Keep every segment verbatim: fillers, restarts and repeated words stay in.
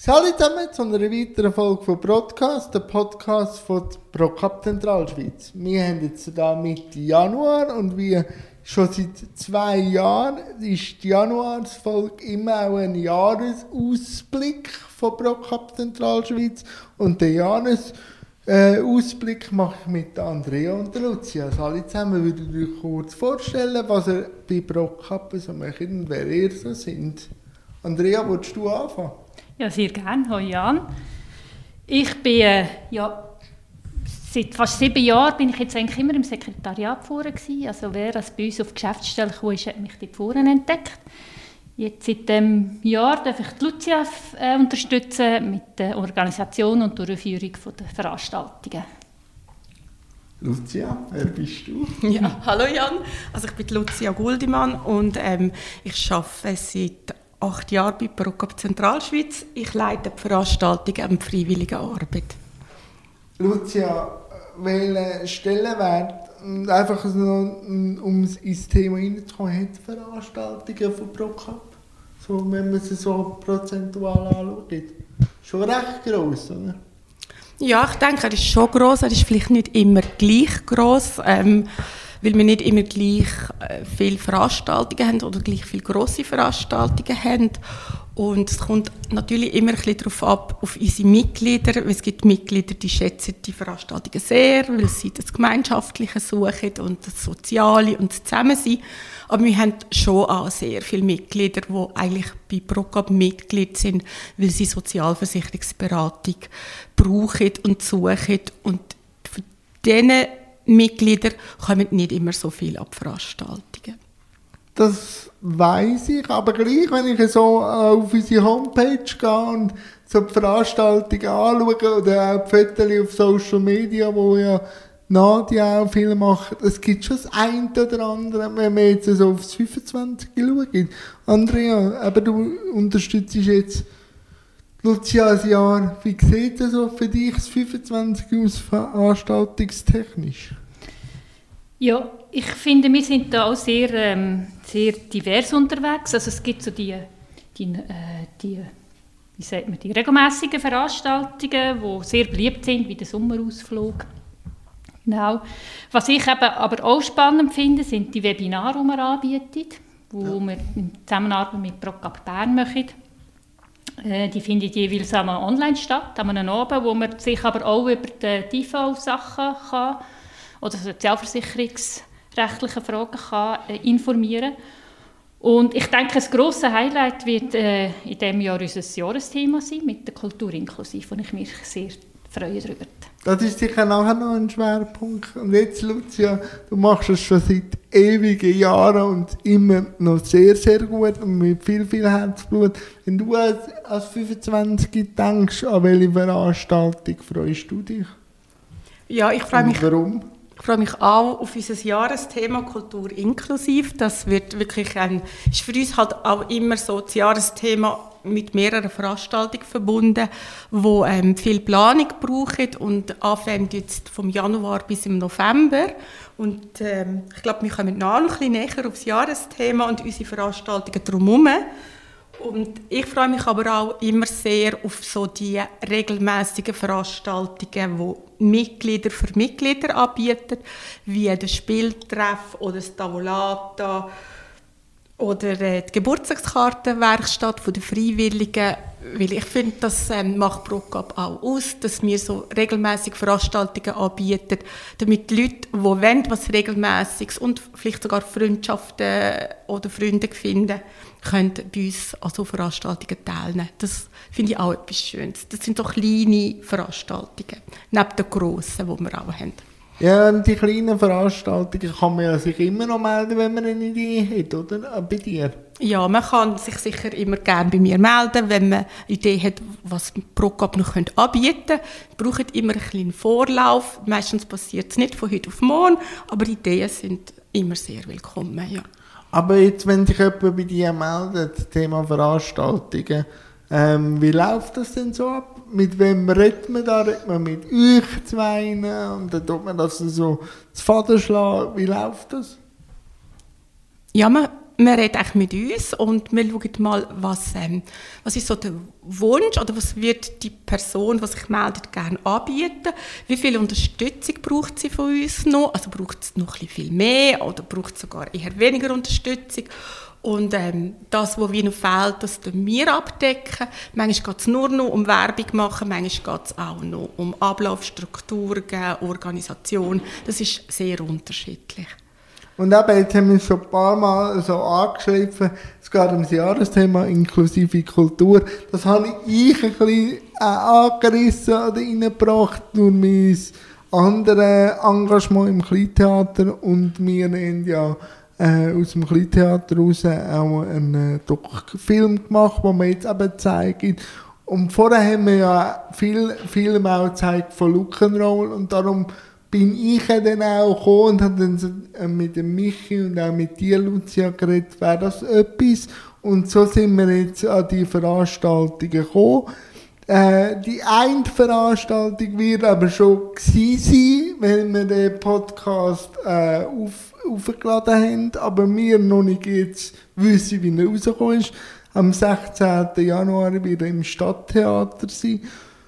Hallo zusammen zu einer weiteren Folge von Broadcast, der Podcast von der ProCup Zentralschweiz. Wir haben jetzt da Mitte Januar und wie schon seit zwei Jahren ist die Januarsfolge immer auch ein Jahresausblick von ProCup Zentralschweiz und den Jahresausblick mache ich mit Andrea und der Lucia. Hallo zusammen, würdet ihr euch kurz vorstellen, was ihr bei ProCup so macht und wer ihr so sind? Andrea, willst du anfangen? Ja, sehr gerne. Hallo Jan. Ich bin, äh, ja, seit fast sieben Jahren bin ich jetzt eigentlich immer im Sekretariat vorne gewesen. Also wer als bei uns auf die Geschäftsstelle kam, hat mich dort vorne entdeckt. Jetzt seit diesem Jahr darf ich die Lucia äh, unterstützen mit der Organisation und Durchführung der Veranstaltungen. Lucia, wer bist du? Ja, hallo Jan. Also ich bin Lucia Guldimann und ähm, ich arbeite seit acht Jahre bei ProCup Zentralschweiz. Ich leite die Veranstaltungen und die freiwillige Arbeit. Lucia, welchen Stellenwert, einfach so, um ins Thema hineinzukommen, hat Veranstaltungen von ProCup? So, wenn man sie so prozentual anschaut. Schon recht gross, oder? Ja, ich denke, er ist schon gross. Er ist vielleicht nicht immer gleich gross. Ähm, weil wir nicht immer gleich äh, viele Veranstaltungen haben oder gleich viele grosse Veranstaltungen haben. Und es kommt natürlich immer ein bisschen darauf ab, auf unsere Mitglieder. Es gibt Mitglieder, die schätzen die Veranstaltungen sehr, weil sie das Gemeinschaftliche suchen und das Soziale und das Zusammensein. Aber wir haben schon auch sehr viele Mitglieder, die eigentlich bei ProCup Mitglied sind, weil sie Sozialversicherungsberatung brauchen und suchen. Und für diese Mitglieder kommen nicht immer so viel ab Veranstaltungen. Das weiss ich, aber gleich, wenn ich so auf unsere Homepage gehe und so die Veranstaltungen anschaue oder auch die Fotos auf Social Media, wo ja Nadia auch viel macht, es gibt schon das eine oder andere, wenn man jetzt so aufs fünfundzwanzig schaut. Andrea, aber du unterstützt jetzt Lucia ein Jahr. Wie sieht es so für dich das fünfundzwanzig aus, veranstaltungstechnisch? Ja, ich finde, wir sind da auch sehr, ähm, sehr divers unterwegs. Also es gibt so die, die, äh, die, wie sagt man, die regelmässigen Veranstaltungen, die sehr beliebt sind, wie der Sommerausflug. Genau. Was ich eben aber auch spannend finde, sind die Webinare, die wir anbieten, die ja. wir in Zusammenarbeit mit ProCup Bern machen. Die finden jeweils einmal online statt, an einem Abend, wo man sich aber auch über die T V-Sachen kann oder sozialversicherungsrechtliche Fragen kann, äh, informieren. Und ich denke, das grosse Highlight wird äh, in diesem Jahr unser Jahresthema sein, mit der Kultur inklusiv, und ich mich sehr freue darüber. Das ist sicher nachher noch ein Schwerpunkt. Und jetzt, Lucia, du machst es schon seit ewigen Jahren und immer noch sehr, sehr gut und mit viel, viel Herzblut. Wenn du als, als fünfundzwanzig denkst, an welche Veranstaltung freust du dich? Ja, ich freue mich. Und warum? Ich freue mich auch auf unser Jahresthema Kultur inklusiv. Das wird wirklich ein, ist für uns halt auch immer so das Jahresthema mit mehreren Veranstaltungen verbunden, die ähm, viel Planung brauchen und anfangen jetzt vom Januar bis im November. Und ähm, ich glaube, wir kommen noch ein bisschen näher auf das Jahresthema und unsere Veranstaltungen drumherum. Und ich freue mich aber auch immer sehr auf so die regelmäßigen Veranstaltungen, die Mitglieder für Mitglieder anbieten, wie der Spieltreff oder das Tavolata oder äh, die Geburtstagskartenwerkstatt der Freiwilligen. Weil ich finde, das ähm, macht ProCup auch aus, dass wir so regelmäßig Veranstaltungen anbieten, damit die Leute, die wollen, was Regelmäßiges und vielleicht sogar Freundschaften oder Freunde finden, können bei uns an so Veranstaltungen teilnehmen. Das finde ich auch etwas Schönes. Das sind so kleine Veranstaltungen, neben den grossen, die wir auch haben. Ja, und die kleinen Veranstaltungen kann man ja sich immer noch melden, wenn man eine Idee hat, oder? Bei dir? Ja, man kann sich sicher immer gerne bei mir melden, wenn man eine Idee hat, was ProCup noch anbieten könnte. Wir brauchen immer ein bisschen Vorlauf. Meistens passiert es nicht von heute auf morgen, aber Ideen sind immer sehr willkommen. Ja. Aber jetzt, wenn sich jemand bei dir meldet, Thema Veranstaltungen, ähm, wie läuft das denn so ab? Mit wem redet man da? Redet man mit euch zwei und dann tut man das so zu Faden schlagen? Wie läuft das? Ja, man man redet eigentlich mit uns und wir schauen mal, was, ähm, was ist so der Wunsch oder was wird die Person, die sich meldet, gerne anbieten. Wie viel Unterstützung braucht sie von uns noch? Also braucht es noch ein bisschen viel mehr oder braucht es sogar eher weniger Unterstützung? Und ähm, das, was wie noch fehlt, das tun wir abdecken. Manchmal geht es nur noch um Werbung machen, manchmal geht es auch noch um Ablaufstrukturen, Organisation. Das ist sehr unterschiedlich. Und eben, jetzt haben wir schon ein paar Mal so angeschrieben, es geht um das Jahresthema inklusive Kultur. Das habe ich ein bisschen äh, angerissen oder reingebracht durch mein anderes Engagement im Kleintheater. Und wir haben ja äh, aus dem Kleintheater raus auch einen Film gemacht, den wir jetzt eben zeigen. Und vorher haben wir ja viele Filme auch gezeigt von Rock'n'Roll und darum bin ich dann auch gekommen und habe dann mit dem Michi und auch mit dir, Lucia, geredet, wäre das etwas? Und so sind wir jetzt an die Veranstaltungen gekommen. Äh, die eine Veranstaltung wird aber schon gewesen sein, wenn wir den Podcast äh, auf, aufgeladen haben, aber wir noch nicht jetzt wissen, wie er rausgekommen ist. Am sechzehnten Januar wird er im Stadttheater sein.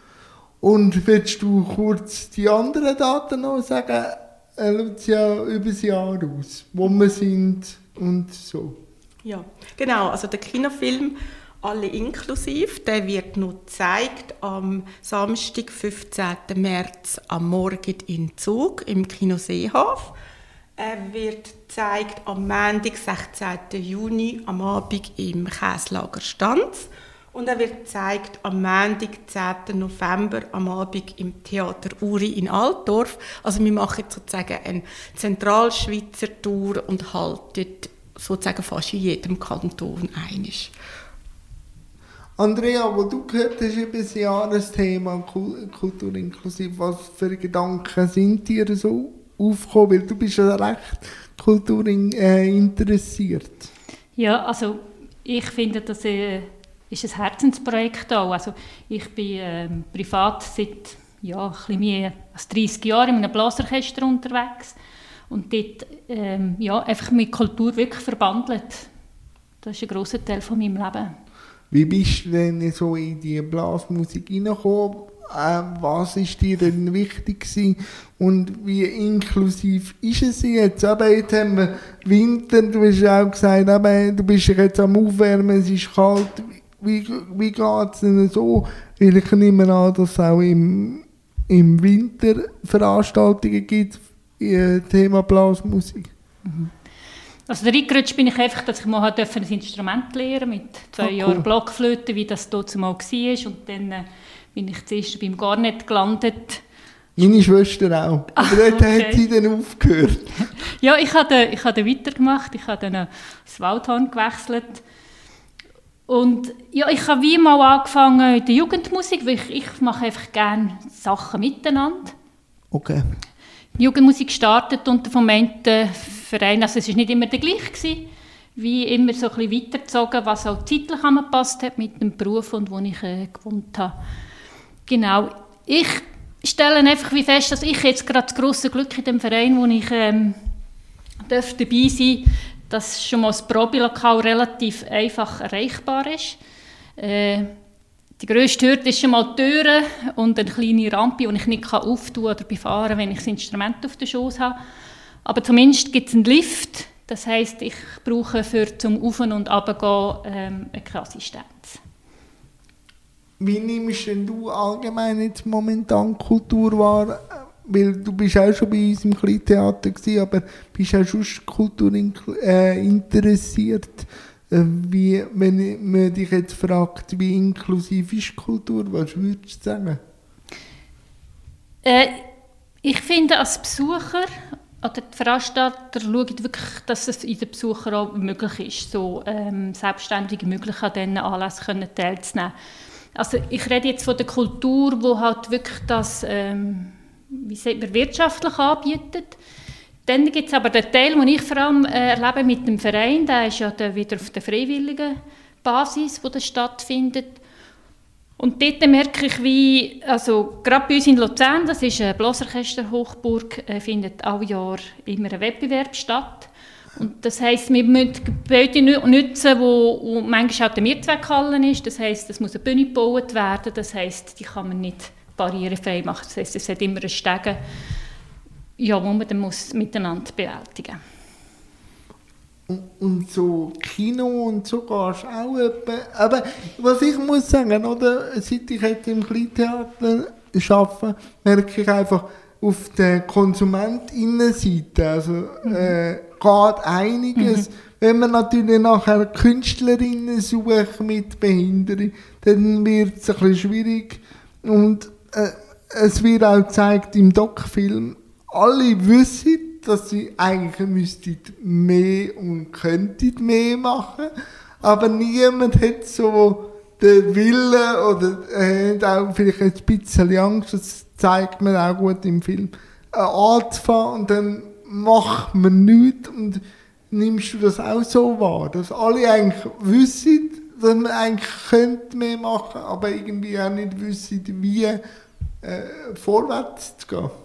Und willst du kurz die anderen Daten noch sagen, äh, Lucia, über das Jahr aus, wo wir sind und so? Ja, genau. Also der Kinofilm «Alle inklusiv», der wird noch gezeigt am Samstag, fünfzehnten März am Morgen in Zug im Kino Seehof. Er wird gezeigt am Montag, sechzehnten Juni am Abend im Käslager Stanz. Und er wird gezeigt am Montag, zehnten November am Abend im Theater Uri in Altdorf. Also wir machen sozusagen eine Zentralschweizer Tour und halten sozusagen fast in jedem Kanton einig. Andrea, wo du gehört hast über das Jahresthema Kultur inklusiv, was für Gedanken sind dir so aufgekommen? Weil du bist ja recht Kultur äh, interessiert. Ja, also ich finde, dass äh ist ein Herzensprojekt auch. Also ich bin ähm, privat seit ja, ein bisschen mehr als dreissig Jahren in einem Blasorchester unterwegs und dort ähm, ja, einfach mit Kultur wirklich verbandelt. Das ist ein grosser Teil von meinem Leben. Wie bist du denn so in die Blasmusik hineingekommen? Äh, was war dir denn wichtig gewesen? Und wie inklusiv ist es jetzt? Aber jetzt haben wir Winter, du hast auch gesagt, aber du bist jetzt am Aufwärmen, es ist kalt. Wie, wie geht es denn so? Weil ich nehme an, dass es auch im, im Winter Veranstaltungen gibt, äh, Thema Blasmusik. Mhm. Also reingerutscht bin ich einfach, dass ich mal ein Instrument lernen mit zwei oh, cool. Jahren Blockflöte, wie das dort mal war. Und dann äh, bin ich zuerst beim Garnet gelandet. Meine Schwester auch. Aber dort okay. Hat sie dann aufgehört. Ja, ich habe ich habe weitergemacht. Ich habe dann das Waldhorn gewechselt. Und ja, ich habe wie mal angefangen in der Jugendmusik, weil ich, ich mache einfach gerne Sachen miteinander. Okay. Die Jugendmusik startet unter vom einen Verein, also es war nicht immer der gleiche, wie immer so ein bisschen weitergezogen, was auch zeitlich angepasst hat mit dem Beruf und wo ich äh, gewohnt habe. Genau. Ich stelle einfach wie fest, dass ich jetzt gerade das grosse Glück in dem Verein, wo ich ähm, darf dabei sein darf, dass schon mal das Probelokal relativ einfach erreichbar ist. Äh, die grösste Hürde ist schon mal die Türen und eine kleine Rampe, die ich nicht auftun oder befahren kann, wenn ich das Instrument auf der Schoß habe. Aber zumindest gibt es einen Lift. Das heisst, ich brauche für zum Auf- und Runtergehen ähm, eine Assistenz. Wie nimmst denn du allgemein jetzt momentan Kultur wahr? Weil du bist auch schon bei uns im Kleintheater gewesen, aber bist auch schon Kultur äh, interessiert. Äh, wie, wenn man dich jetzt fragt, wie inklusiv ist Kultur, was würdest du sagen? Äh, ich finde, als Besucher oder die Veranstalter schauen wirklich, dass es in den Besuchern auch möglich ist, so ähm, selbstständig möglich an diesen Anlässen teilzunehmen. Also ich rede jetzt von der Kultur, die halt wirklich das ähm, wie sagt man, wirtschaftlich anbietet. Dann gibt es aber den Teil, den ich vor allem äh, erlebe mit dem Verein, der ist ja der wieder auf der freiwilligen Basis, wo das stattfindet. Und dort merke ich, wie, also gerade bei uns in Luzern, das ist eine Blasorchester-Hochburg, äh, findet alle Jahr immer ein Wettbewerb statt. Und das heisst, wir müssen Gebäude nutzen, wo, wo manchmal auch die Mehrzweckhalle ist. Das heisst, es muss eine Bühne gebaut werden. Das heisst, die kann man nicht barrierefrei machen. Das heisst, es hat immer einen Stegen, ja, wo man dann muss miteinander bewältigen muss. Und so Kino und so gehst du auch etwa. Aber was ich muss sagen, oder, seit ich jetzt im Kleintheater arbeite, merke ich einfach auf der KonsumentInnenseite, also mhm. äh, geht einiges. Mhm. Wenn man natürlich nachher Künstlerinnen sucht mit Behinderung, dann wird es ein bisschen schwierig. Und äh, es wird auch gezeigt im Doc-Film, alle wissen, dass sie eigentlich müssten mehr und könnten mehr machen, aber niemand hat so den Willen oder äh, auch vielleicht ein bisschen Angst, das zeigt man auch gut im Film, äh, anzufangen und dann macht man nichts. Und nimmst du das auch so wahr, dass alle eigentlich wissen, dass man eigentlich könnte mehr machen, aber irgendwie auch nicht wissen, wie äh, vorwärts zu gehen?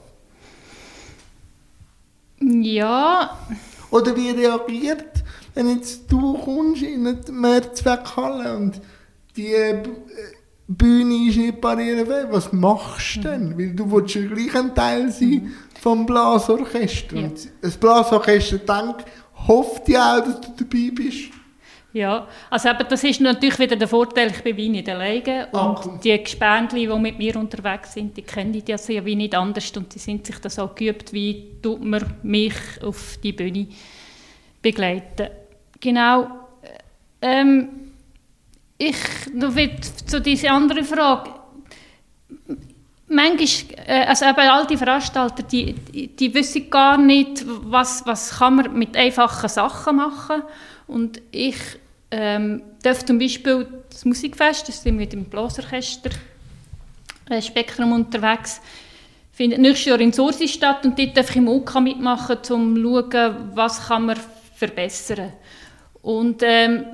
Ja. Oder wie reagiert, wenn jetzt du kommst in eine Mehrzweckhalle und die Bühne ist nicht barrierefrei, was machst du denn? Mhm. Weil du willst ja gleich ein Teil sein mhm. vom Blasorchester. Ja. Und das Blasorchester denkt, hofft ja auch, dass du dabei bist. Ja, also eben, das ist natürlich wieder der Vorteil, ich bin wie nicht alleine. Und ah. die Gespendli, die mit mir unterwegs sind, die kennen das ja wie nicht anders und die sind sich das auch geübt, wie tut man mich auf die Bühne begleiten. Genau. Ähm, ich, noch zu dieser anderen Frage. Manchmal, äh, also eben all die Veranstalter, die, die, die wissen gar nicht, was, was kann man mit einfachen Sachen machen. Und ich ähm, darf zum Beispiel das Musikfest, das sind wir mit dem Blasorchester äh, Spektrum unterwegs, findet nächstes Jahr in Sursi statt und dort darf ich im U K mitmachen, um zu schauen, was kann man verbessern. Und ähm,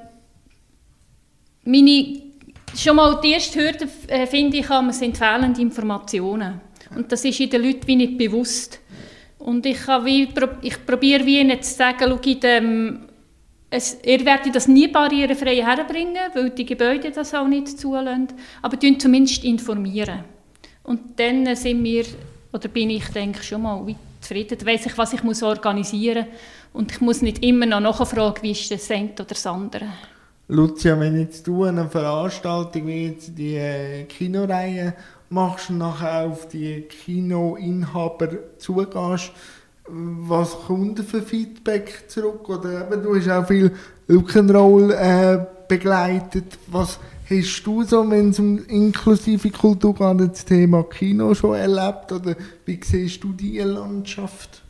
meine, schon mal die erste Hürde, äh, finde ich, sind fehlende Informationen. Und das ist in den Leuten wie nicht bewusst. Und ich, wie, ich probiere wie ihnen zu sagen, schau, in dem, es, ihr werdet das nie barrierefrei herbringen, weil die Gebäude das auch nicht zulassen, aber zumindest informieren. Und dann sind wir, oder bin ich, denke schon mal weit zufrieden, dann weiss ich, was ich muss organisieren muss. Und ich muss nicht immer noch nachfragen, wie ist das eine oder das andere. Lucia, wenn jetzt du eine Veranstaltung wie jetzt die äh, Kinoreihe machst und nachher auf die Kinoinhaber zugehst, was kommt für Feedback zurück? Oder eben, du hast auch viel Rock'n'Roll äh, begleitet. Was hast du so, wenn es um inklusive Kultur geht, das Thema Kino schon erlebt? Oder wie siehst du diese Landschaft?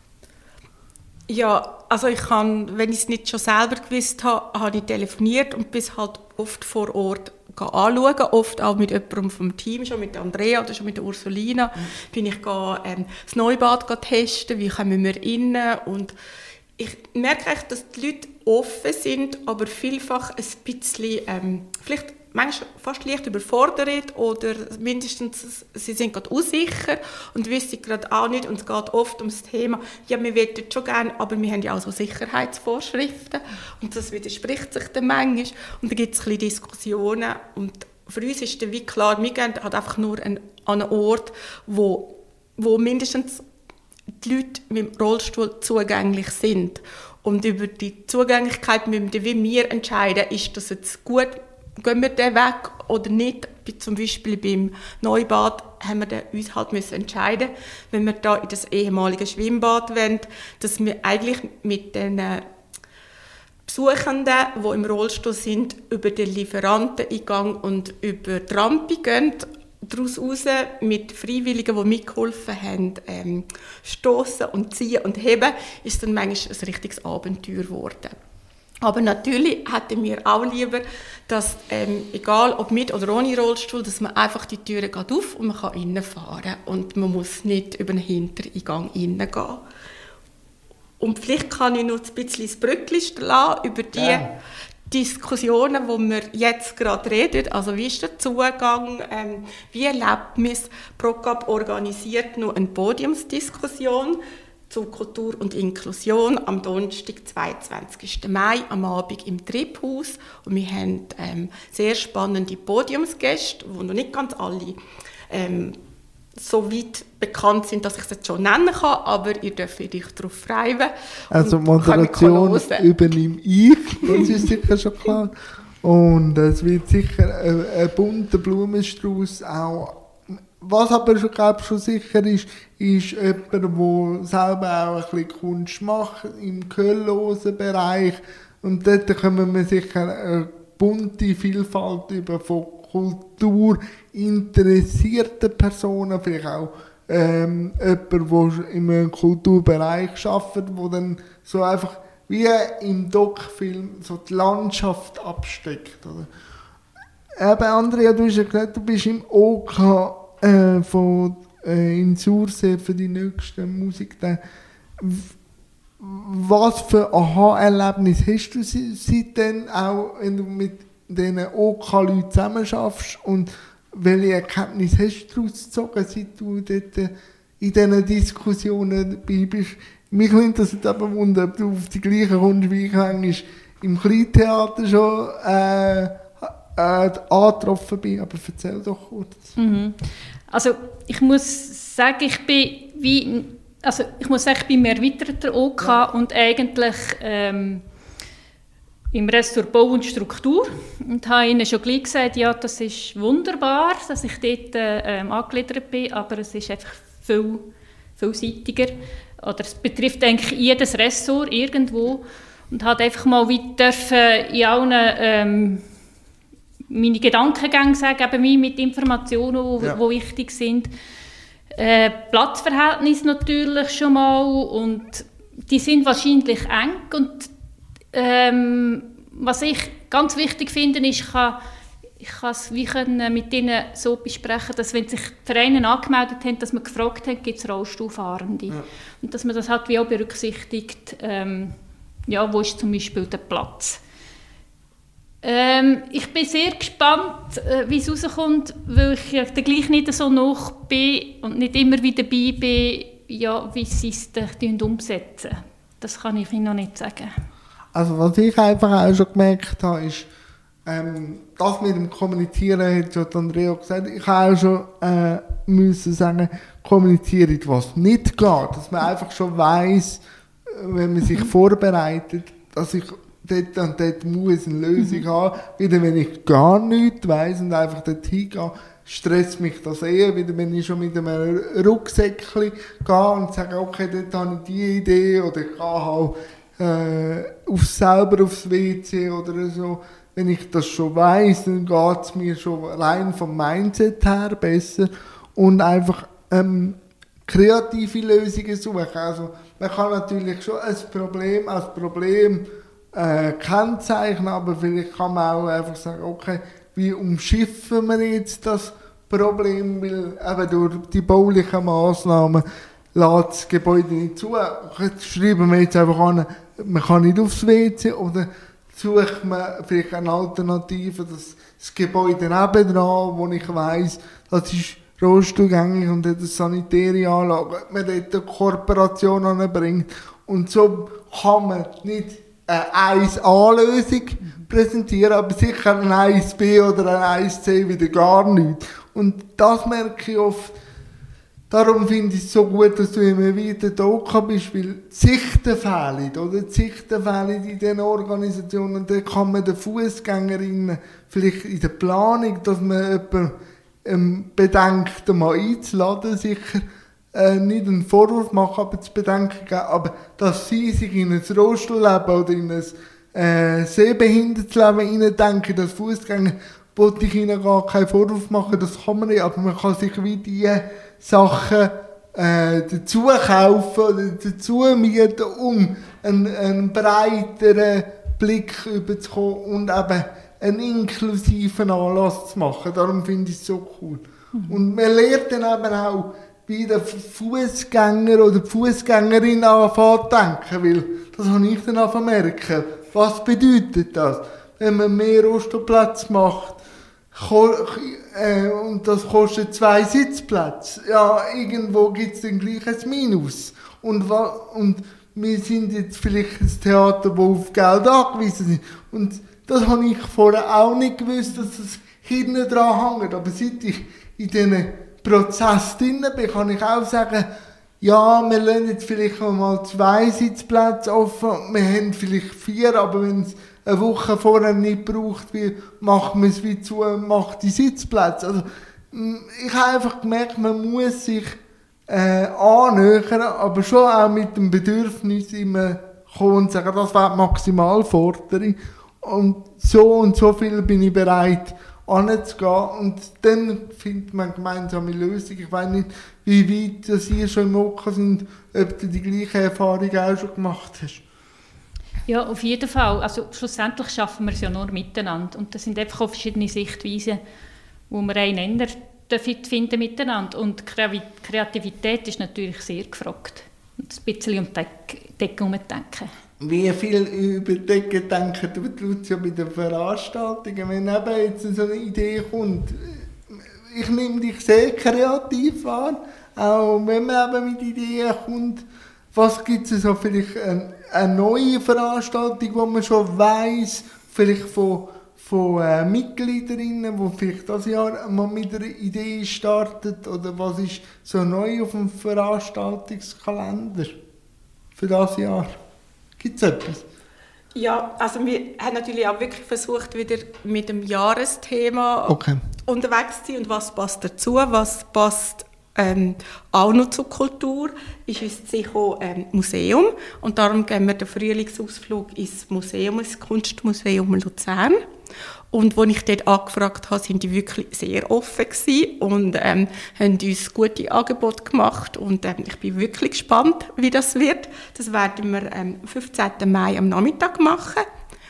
Ja, also ich kann, wenn ich es nicht schon selber gewusst habe, habe ich telefoniert und bis halt oft vor Ort anschauen, oft auch mit jemandem vom Team, schon mit Andrea oder schon mit der Ursulina, mhm. bin ich ga, ähm, das Neubad testen, wie kommen wir rein, und ich merke eigentlich, dass die Leute offen sind, aber vielfach ein bisschen, ähm, vielleicht manchmal fast leicht überfordert oder mindestens sie sind gerade unsicher und wissen gerade auch nicht, und es geht oft um das Thema, ja, wir wollen schon gerne, aber wir haben ja auch so Sicherheitsvorschriften und das widerspricht sich dann manchmal und da gibt es ein bisschen Diskussionen, und für uns ist dann wie klar, wir gehen halt einfach nur an einen Ort, wo, wo mindestens die Leute mit dem Rollstuhl zugänglich sind, und über die Zugänglichkeit müssen wir entscheiden, ist das jetzt gut, gehen wir den Weg oder nicht. Zum Beispiel beim Neubad haben wir uns halt müssen entscheiden, wenn wir da in das ehemalige Schwimmbad wollen, dass wir eigentlich mit den Besuchenden, die im Rollstuhl sind, über den Lieferanteneingang und über die Rampe gehen, daraus raus mit Freiwilligen, die mitgeholfen haben, ähm, stossen und ziehen und heben, ist dann manchmal ein richtiges Abenteuer geworden. Aber natürlich hätten wir auch lieber, dass, ähm, egal ob mit oder ohne Rollstuhl, dass man einfach die Türen geht auf und man kann reinfahren und man muss nicht über den Hintereingang reingehen. Und vielleicht kann ich noch ein bisschen das Brückchen schlagen über die ja. Diskussionen, die wir jetzt gerade reden. Also wie ist der Zugang, ähm, wie erlebt man es? ProCap organisiert noch eine Podiumsdiskussion zu Kultur und Inklusion am Donnerstag, zweiundzwanzigsten Mai, am Abend im Triebhaus. Und wir haben ähm, sehr spannende Podiumsgäste, die noch nicht ganz alle ähm, so weit bekannt sind, dass ich es jetzt schon nennen kann, aber ihr dürft euch darauf freuen. Also Moderation übernehme ich, das ist sicher schon klar. Und es wird sicher ein, ein bunter Blumenstrauß auch. Was aber schon, glaub, schon sicher ist, ist jemand, der selber auch ein bisschen Kunst macht, im gehörlosen Bereich. Und dort können wir sicher eine bunte Vielfalt über von Kultur interessierten Personen, vielleicht auch ähm, jemand, der im Kulturbereich arbeitet, der dann so einfach wie im Doc-Film so die Landschaft absteckt. Oder? Eben, Andrea, du hast ja gesagt, du bist im O K äh, von, äh, in Sursee für die nächste Musik. Was für Aha-Erlebnis hast du seitdem auch, wenn du mit diesen O K-Leuten zusammenarbeitest, und welche Erkenntnisse hast du daraus gezogen, seit du dort in diesen Diskussionen dabei bist? Mich interessiert aber wunder, ob du auf die gleiche Runde wie ich eigentlich im Kleintheater schon äh, äh, angetroffen bin. Aber erzähl doch kurz. Mhm. Also ich muss sagen, ich bin wie, also ich muss sagen, ich bin im erweiterten O K ja. und eigentlich ähm, im Ressort Bau und Struktur, und habe ihnen schon gleich gesagt, ja, das ist wunderbar, dass ich dort äh, angegliedert bin, aber es ist einfach viel, vielseitiger. Oder es betrifft eigentlich jedes Ressort irgendwo, und habe einfach mal wie dürfen in allen ähm, meine Gedankengänge sagen, eben wie mit Informationen, die ja. wichtig sind. Äh, Platzverhältnis natürlich schon mal, und die sind wahrscheinlich eng, und ähm, was ich ganz wichtig finde, ist, ich kann Ich kann es wie können mit ihnen so besprechen, dass, wenn sich die Vereine angemeldet haben, dass wir gefragt haben, gibt es Rollstuhlfahrende. Ja. Und dass man das halt wie auch berücksichtigt, ähm, ja, wo ist zum Beispiel der Platz. Ähm, ich bin sehr gespannt, äh, wie es rauskommt, weil ich ja gleich nicht so nah bin und nicht immer wieder dabei bin, ja, wie sie es dann umsetzen. Das kann ich Ihnen noch nicht sagen. Also was ich einfach auch schon gemerkt habe, ist, Ähm, das mit dem Kommunizieren, hat schon Andrea gesagt, ich habe auch schon äh, müssen sagen, kommunizieren, was nicht geht. Dass man einfach schon weiss, wenn man sich vorbereitet, dass ich dort und dort muss eine Lösung mhm. haben. Wieder wenn ich gar nichts weiss und einfach dort hingehe, stresst mich das eher, wieder wenn ich schon mit einem Rucksäckchen gehe und sage, okay, dort habe ich diese Idee, oder ich gehe halt äh, auf selber aufs W C oder so. Wenn ich das schon weiss, dann geht es mir schon rein vom Mindset her besser, und einfach ähm, kreative Lösungen suchen. Also man kann natürlich schon ein Problem als Problem äh, kennzeichnen, aber vielleicht kann man auch einfach sagen, okay, wie umschiffen wir jetzt das Problem, weil eben durch die baulichen Massnahmen lässt das Gebäude nicht zu. Jetzt schreiben wir jetzt einfach an, man kann nicht aufs W C, oder sucht man vielleicht eine Alternative, das, das Gebäude nebendran, wo ich weiss, das ist rollstuhlgängig und hat eine sanitäre Anlage, ob man dort eine Kooperation anbringt. Und so kann man nicht eine eins A-Lösung präsentieren, aber sicher eine eins B oder eine eins C wieder gar nicht. Und das merke ich oft. Darum finde ich es so gut, dass du immer wieder da bist, weil die Sichten fehlen, oder? Die Sichten fehlen in diesen Organisationen. Und dann kann man den Fußgängerinnen vielleicht in der Planung, dass man jemanden ähm, bedenkt, mal einzuladen, sicher äh, nicht einen Vorwurf machen, aber zu bedenken geben, aber dass sie sich in ein Rollstuhlleben oder in ein äh, Sehbehindertenleben hineindenken, dass Fußgänger, wollte ich ihnen gar keinen Vorwurf machen, das kann man nicht, aber man kann sich wie die Sachen äh, dazu kaufen oder dazu mieten, um einen, einen breiteren Blick überzukommen und eben einen inklusiven Anlass zu machen. Darum finde ich es so cool. Mhm. Und man lernt dann eben auch, wie der Fußgänger oder die Fußgängerin anfängt zu denken, weil das habe ich dann angefangen zu merken. Was bedeutet das? Wenn man mehr Rollstuhlplätze macht, äh, und das kostet zwei Sitzplätze. Ja, irgendwo gibt es dann gleich ein Minus. Und, und wir sind jetzt vielleicht ein Theater, das auf Geld angewiesen ist. Und das habe ich vorher auch nicht gewusst, dass das hinten dran hängt. Aber seit ich in diesen Prozess drin bin, kann ich auch sagen, ja, wir lassen jetzt vielleicht mal zwei Sitzplätze offen, wir haben vielleicht vier, aber wenn es eine Woche vorher nicht gebraucht wird, machen wir es wie zu, macht die Sitzplätze. Also, ich habe einfach gemerkt, man muss sich äh, annähern, aber schon auch mit dem Bedürfnis immer kommen und sagen, das wäre die Maximalforderung. Und so und so viel bin ich bereit, anzugehen. Und dann findet man gemeinsame Lösung. Ich weiß nicht, wie weit dass ihr schon im Oka sind, ob du die gleiche Erfahrung auch schon gemacht hast. Ja, auf jeden Fall. Also schlussendlich schaffen wir es ja nur miteinander. Und das sind einfach auch verschiedene Sichtweisen, wo wir einander finden miteinander. Und Kreativität ist natürlich sehr gefragt. Und ein bisschen um die Decke herumdenken. Wie viel über die Decke denken tut Lucia bei den Veranstaltungen, wenn eben jetzt so eine Idee kommt? Ich nehme dich sehr kreativ wahr, auch wenn man eben mit Ideen kommt. Was gibt es so vielleicht eine, eine neue Veranstaltung, wo man schon weiss, vielleicht von, von äh, Mitgliederinnen, die vielleicht das Jahr mal mit einer Idee startet? Oder was ist so neu auf dem Veranstaltungskalender für das Jahr? Gibt es etwas? Ja, also wir haben natürlich auch wirklich versucht, wieder mit dem Jahresthema okay. unterwegs zu sein und was passt dazu, was passt ähm, auch noch zur Kultur, ist uns sicher ähm, Museum und darum gehen wir den Frühlingsausflug ins Museum, ins Kunstmuseum Luzern. Und als ich dort angefragt habe, sind die wirklich sehr offen gewesen und ähm, haben uns gute Angebote gemacht. Und ähm, ich bin wirklich gespannt, wie das wird. Das werden wir am ähm, fünfzehnten Mai am Nachmittag machen.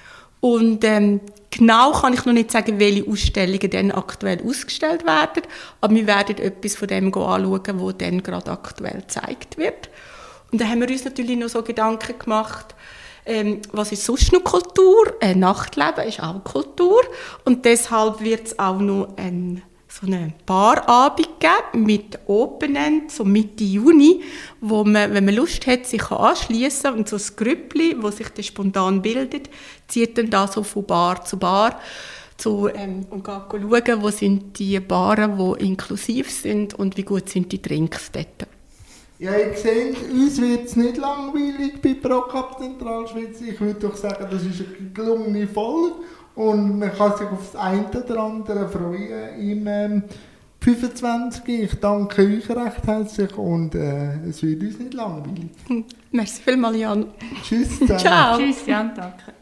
Und ähm, genau kann ich noch nicht sagen, welche Ausstellungen dann aktuell ausgestellt werden. Aber wir werden etwas von dem anschauen, was dann gerade aktuell gezeigt wird. Und dann haben wir uns natürlich noch so Gedanken gemacht, Ähm, was ist sonst noch Kultur? Äh, Nachtleben ist auch Kultur. Und deshalb wird es auch noch ein, so eine Barabend geben mit Open End, so Mitte Juni, wo man, wenn man Lust hat, sich anschließen kann. Und so ein Grüppli, das sich dann spontan bildet, zieht dann da so von Bar zu Bar zu, ähm, und geht schauen, wo sind die Baren, die inklusiv sind und wie gut sind die Drinks dort. Ja, ihr seht, uns wird es nicht langweilig bei ProCap Zentralschweiz. Ich würde doch sagen, das ist eine gelungene Folge und man kann sich auf das eine oder andere freuen im ähm, fünfundzwanzig. Ich danke euch recht herzlich und äh, es wird uns nicht langweilig. Merci vielmals, Jan. Tschüss zusammen. Ciao. Tschüss, Jan, danke.